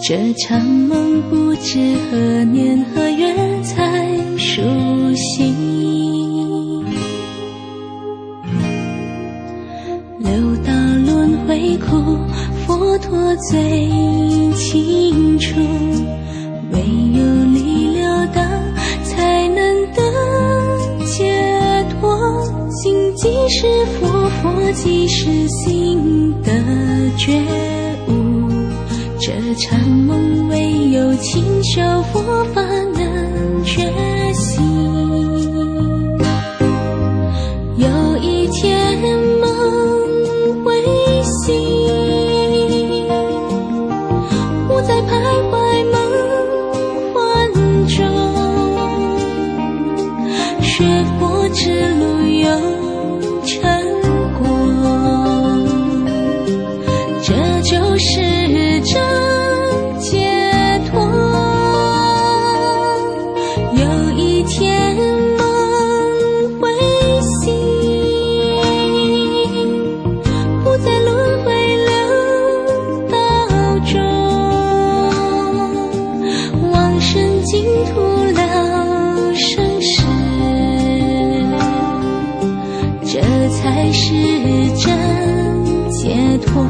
这场梦不知何年何月才苏醒，六道轮回苦，佛陀最清楚，唯有离六道才能得解脱，心即是佛，佛即是心的觉悟，这场梦唯有勤修佛法能觉醒。有一天梦会醒，不再徘徊梦幻中，学佛之路有成果，这就是真解脱。有一天梦会醒，不再轮回六道中，往生净土了生死，这才是真解脱。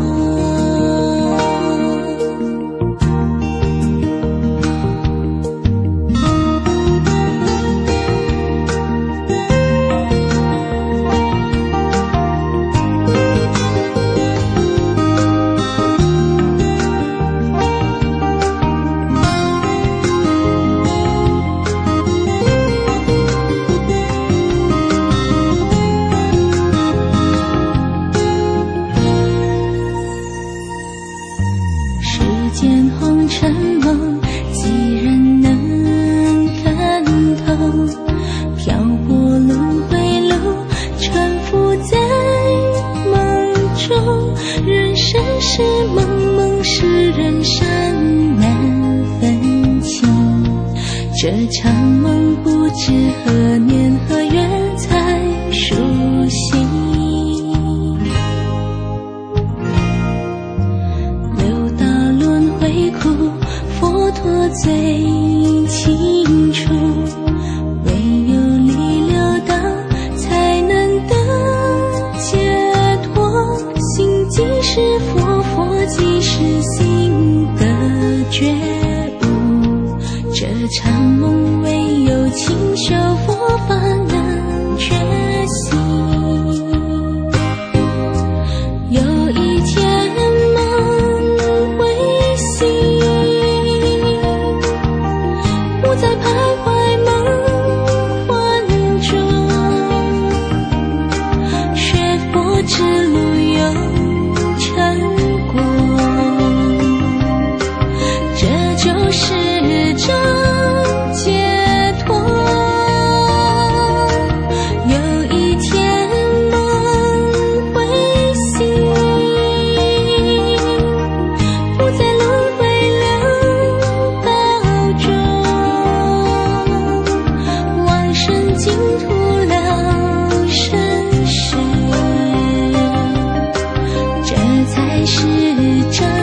红尘梦，几人能看透？漂泊轮回路，沉浮在梦中。人生是梦，梦是人生，难分清。这场梦不知何年何月才苏醒。苦，佛陀最清楚，唯有离六道才能得解脱，心即是佛，佛即是心的觉悟，这场梦唯有勤修佛法能觉醒。有一天不再徘徊梦幻中，学佛之路有成果，这就是真解脱。有一天梦会醒，不再轮回六道中，净土了生死，这才是真